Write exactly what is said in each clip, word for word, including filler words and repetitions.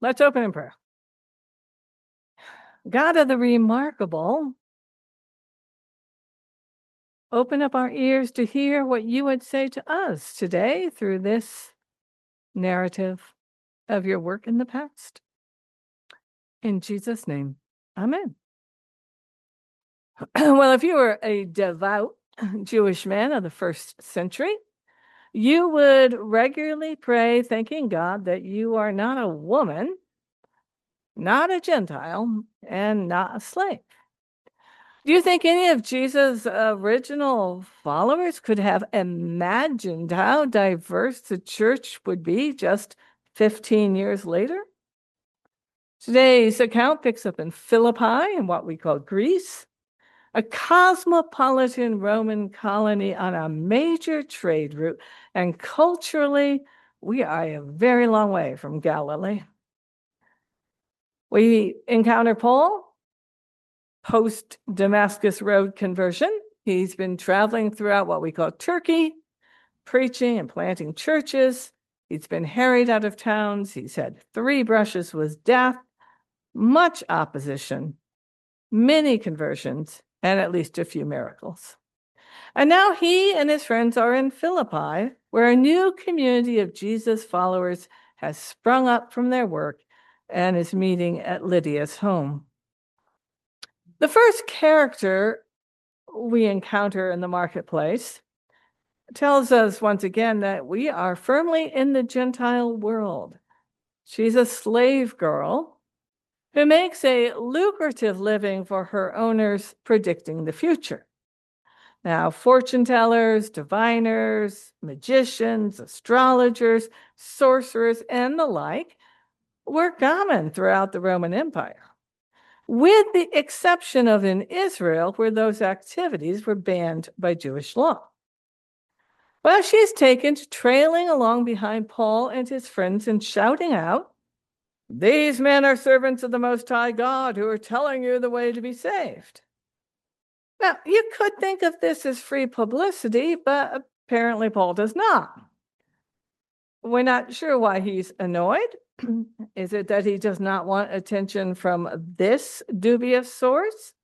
Let's open in prayer. God of the remarkable, open up our ears to hear what you would say to us today through this narrative of your work in the past. In Jesus' name, amen. Well, if you were a devout Jewish man of the first century, you would regularly pray thanking God that you are not a woman, not a Gentile, and not a slave. Do you think any of Jesus' original followers could have imagined how diverse the church would be just fifteen years later? Today's account picks up in Philippi, in what we call Greece, a cosmopolitan Roman colony on a major trade route, and culturally, we are a very long way from Galilee. We encounter Paul, post-Damascus Road conversion. He's been traveling throughout what we call Turkey, preaching and planting churches. He's been harried out of towns. He's had three brushes with death, much opposition, many conversions, and at least a few miracles. And now he and his friends are in Philippi, where a new community of Jesus followers has sprung up from their work and is meeting at Lydia's home. The first character we encounter in the marketplace tells us once again that we are firmly in the Gentile world. She's a slave girl who makes a lucrative living for her owners predicting the future. Now, fortune tellers, diviners, magicians, astrologers, sorcerers, and the like were common throughout the Roman Empire, with the exception of in Israel, where those activities were banned by Jewish law. Well, she's taken to trailing along behind Paul and his friends and shouting out, "These men are servants of the Most High God who are telling you the way to be saved." Now, you could think of this as free publicity, but apparently Paul does not. We're not sure why he's annoyed. Is it that he does not want attention from this dubious source?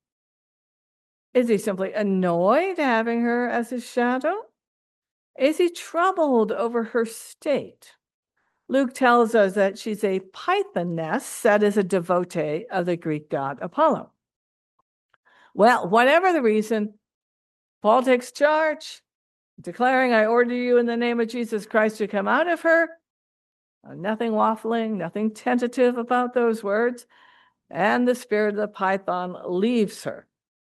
Is he simply annoyed having her as his shadow? Is he troubled over her state? Luke tells us that she's a pythoness, that is a devotee of the Greek god Apollo. Well, whatever the reason, Paul takes charge, declaring, "I order you in the name of Jesus Christ to come out of her." Nothing waffling, nothing tentative about those words. And the spirit of the python leaves her.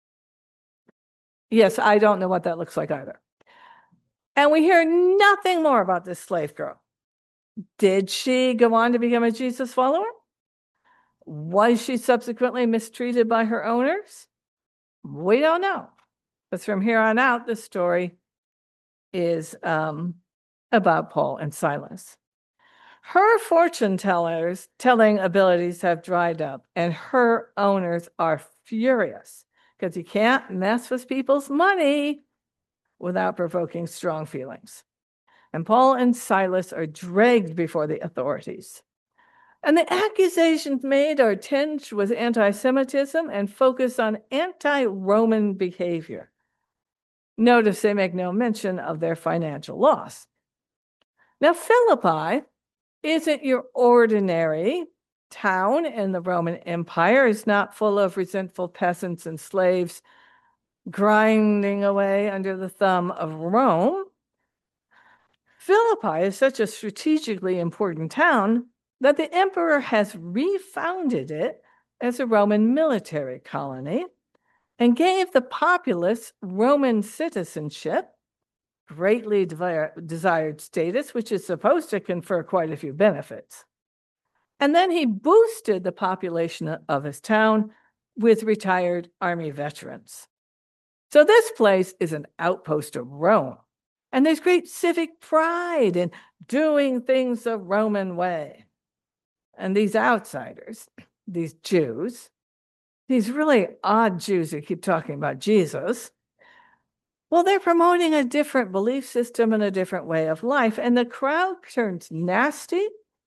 Yes, I don't know what that looks like either. And we hear nothing more about this slave girl. Did she go on to become a Jesus follower? Was she subsequently mistreated by her owners? We don't know. But from here on out, the story is um, about Paul and Silas. Her fortune tellers telling abilities have dried up, and her owners are furious because you can't mess with people's money without provoking strong feelings. And Paul and Silas are dragged before the authorities. And the accusations made are tinged with anti-Semitism and focus on anti-Roman behavior. Notice they make no mention of their financial loss. Now, Philippi isn't your ordinary town in the Roman Empire. It's not full of resentful peasants and slaves grinding away under the thumb of Rome. Philippi is such a strategically important town that the emperor has refounded it as a Roman military colony and gave the populace Roman citizenship, greatly desired status, which is supposed to confer quite a few benefits. And then he boosted the population of his town with retired army veterans. So this place is an outpost of Rome, and there's great civic pride in doing things the Roman way. And these outsiders, these Jews, these really odd Jews who keep talking about Jesus, well, they're promoting a different belief system and a different way of life, and the crowd turns nasty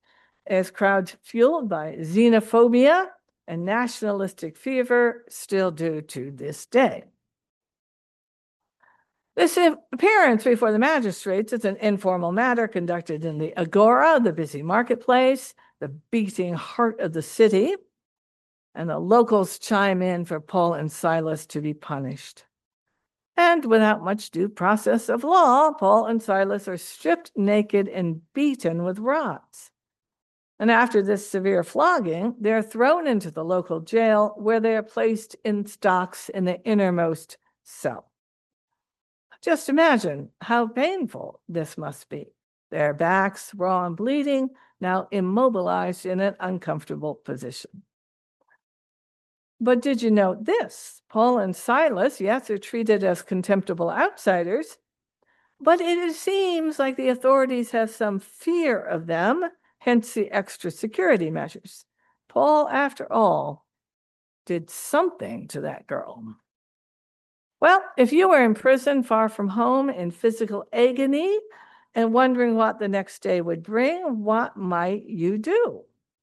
as crowds fueled by xenophobia and nationalistic fever still do to this day. This appearance before the magistrates is an informal matter conducted in the agora, the busy marketplace, the beating heart of the city, and the locals chime in for Paul and Silas to be punished. And without much due process of law, Paul and Silas are stripped naked and beaten with rods. And after this severe flogging, they're thrown into the local jail where they are placed in stocks in the innermost cell. Just imagine how painful this must be. Their backs raw and bleeding, now immobilized in an uncomfortable position. But did you note this? Paul and Silas, yes, are treated as contemptible outsiders, but it seems like the authorities have some fear of them, hence the extra security measures. Paul, after all, did something to that girl. Well, if you were in prison far from home in physical agony and wondering what the next day would bring, what might you do?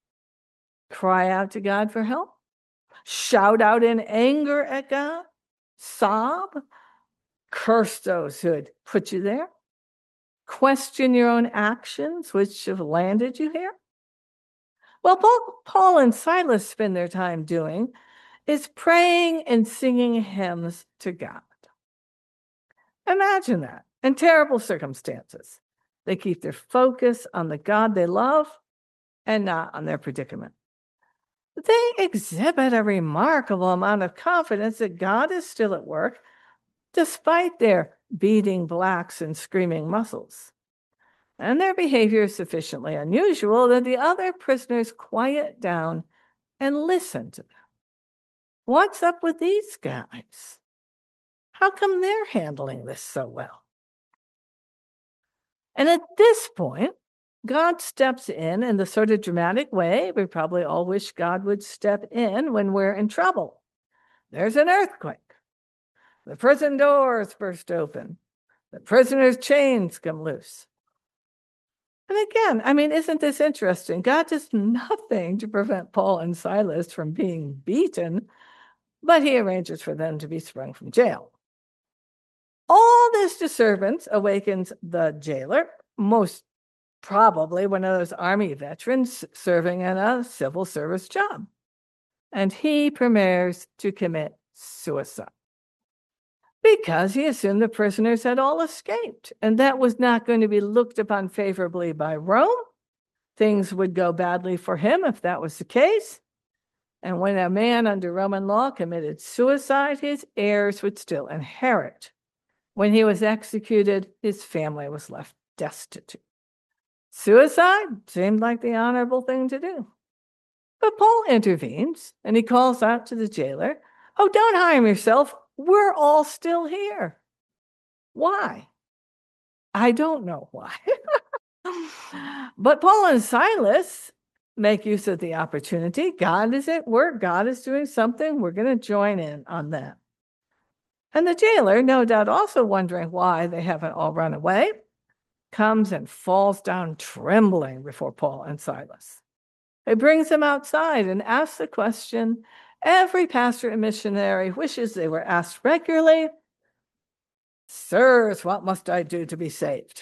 Cry out to God for help? Shout out in anger at God? Sob? Curse those who had put you there? Question your own actions which have landed you here? Well, Paul, Paul and Silas spend their time doing is praying and singing hymns to God. Imagine that. In terrible circumstances, they keep their focus on the God they love and not on their predicament. They exhibit a remarkable amount of confidence that God is still at work, despite their beating blacks and screaming muscles. And their behavior is sufficiently unusual that the other prisoners quiet down and listen to them. What's up with these guys? How come they're handling this so well? And at this point, God steps in in the sort of dramatic way we probably all wish God would step in when we're in trouble. There's an earthquake. The prison doors burst open. The prisoners' chains come loose. And again, I mean, isn't this interesting? God does nothing to prevent Paul and Silas from being beaten, but he arranges for them to be sprung from jail. All this disturbance awakens the jailer, most probably one of those army veterans serving in a civil service job. And he prepares to commit suicide because he assumed the prisoners had all escaped, and that was not going to be looked upon favorably by Rome. Things would go badly for him if that was the case. And when a man under Roman law committed suicide, his heirs would still inherit. When he was executed, his family was left destitute. Suicide seemed like the honorable thing to do. But Paul intervenes, and he calls out to the jailer, "Oh, don't harm yourself. We're all still here." Why? I don't know why. But Paul and Silas make use of the opportunity. God is at work. God is doing something. We're going to join in on that. And the jailer, no doubt also wondering why they haven't all run away, comes and falls down trembling before Paul and Silas. He brings them outside and asks the question every pastor and missionary wishes they were asked regularly: "Sirs, what must I do to be saved?"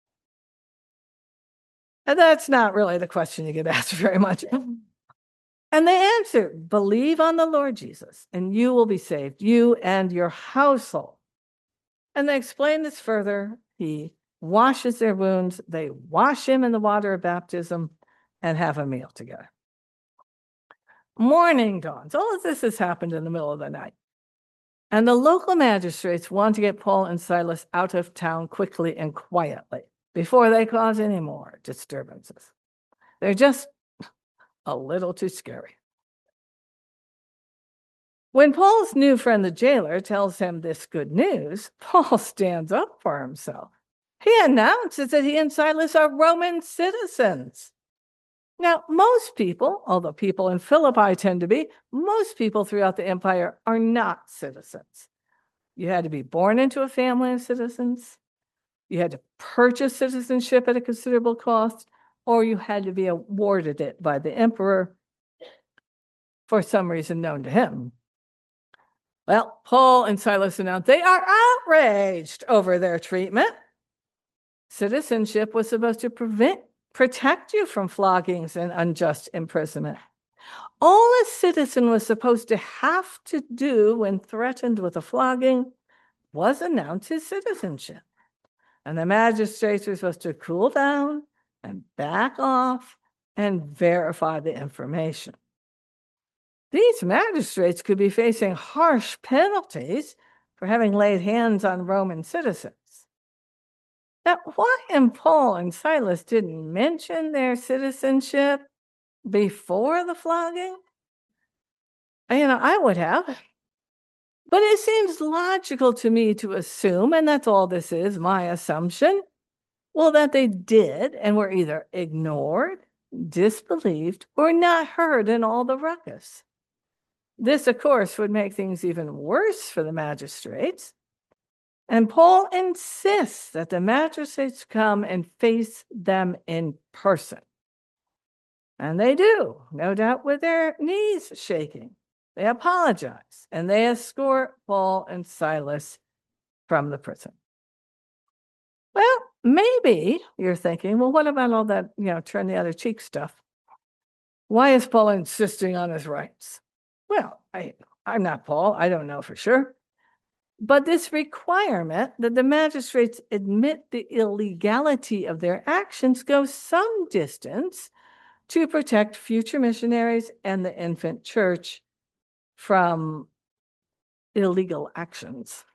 And that's not really the question you get asked very much. And they answer, "Believe on the Lord Jesus, and you will be saved, you and your household." And they explain this further. He washes their wounds. They wash him in the water of baptism and have a meal together. Morning dawns. All of this has happened in the middle of the night. And the local magistrates want to get Paul and Silas out of town quickly and quietly before they cause any more disturbances. They're just a little too scary. When Paul's new friend, the jailer, tells him this good news, Paul stands up for himself. He announces that he and Silas are Roman citizens. Now, most people, although people in Philippi tend to be, most people throughout the empire are not citizens. You had to be born into a family of citizens. You had to purchase citizenship at a considerable cost, or you had to be awarded it by the emperor for some reason known to him. Well, Paul and Silas announced they are outraged over their treatment. Citizenship was supposed to prevent, protect you from floggings and unjust imprisonment. All a citizen was supposed to have to do when threatened with a flogging was announce his citizenship. And the magistrates were supposed to cool down and back off and verify the information. These magistrates could be facing harsh penalties for having laid hands on Roman citizens. Now, why Paul and Silas didn't mention their citizenship before the flogging? You know, I would have. But it seems logical to me to assume, and that's all this is, my assumption, well, that they did and were either ignored, disbelieved, or not heard in all the ruckus. This, of course, would make things even worse for the magistrates. And Paul insists that the magistrates come and face them in person. And they do, no doubt with their knees shaking. They apologize, and they escort Paul and Silas from the prison. Well, maybe you're thinking, well, what about all that, you know, turn the other cheek stuff? Why is Paul insisting on his rights? Well, I, I'm not Paul. I don't know for sure. But this requirement that the magistrates admit the illegality of their actions goes some distance to protect future missionaries and the infant church from illegal actions.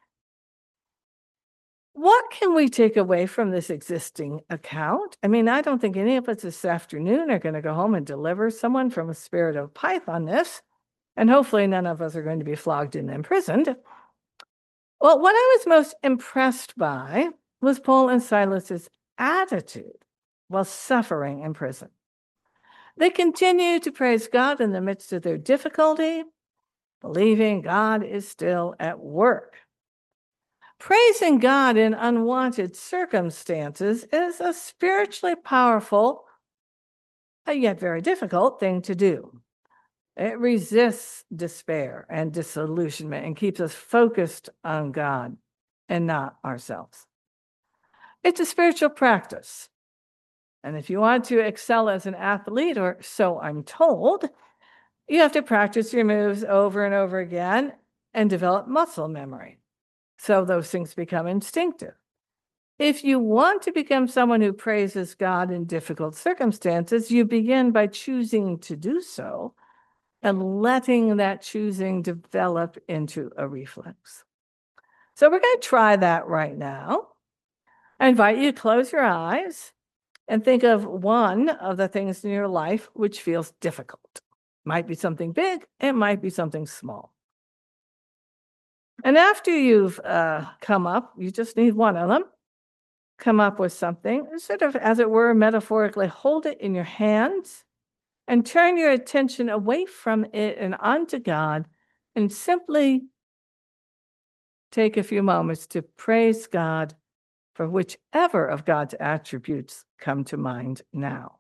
What can we take away from this existing account? I mean, I don't think any of us this afternoon are going to go home and deliver someone from a spirit of Pythonness, and hopefully none of us are going to be flogged and imprisoned. Well, what I was most impressed by was Paul and Silas's attitude while suffering in prison. They continued to praise God in the midst of their difficulty, believing God is still at work. Praising God in unwanted circumstances is a spiritually powerful, yet very difficult thing to do. It resists despair and disillusionment and keeps us focused on God and not ourselves. It's a spiritual practice. And if you want to excel as an athlete, or so I'm told, you have to practice your moves over and over again and develop muscle memory. So those things become instinctive. If you want to become someone who praises God in difficult circumstances, you begin by choosing to do so and letting that choosing develop into a reflex. So we're going to try that right now. I invite you to close your eyes and think of one of the things in your life which feels difficult. It might be something big, it might be something small. And after you've uh, come up, you just need one of them, come up with something, sort of, as it were, metaphorically, hold it in your hands and turn your attention away from it and onto God, and simply take a few moments to praise God for whichever of God's attributes come to mind now.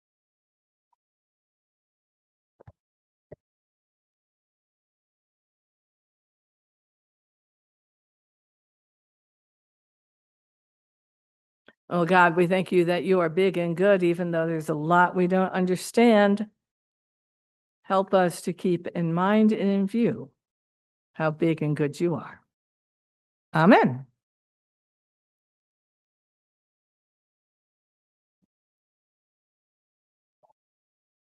Oh God, we thank you that you are big and good, even though there's a lot we don't understand. Help us to keep in mind and in view how big and good you are. Amen.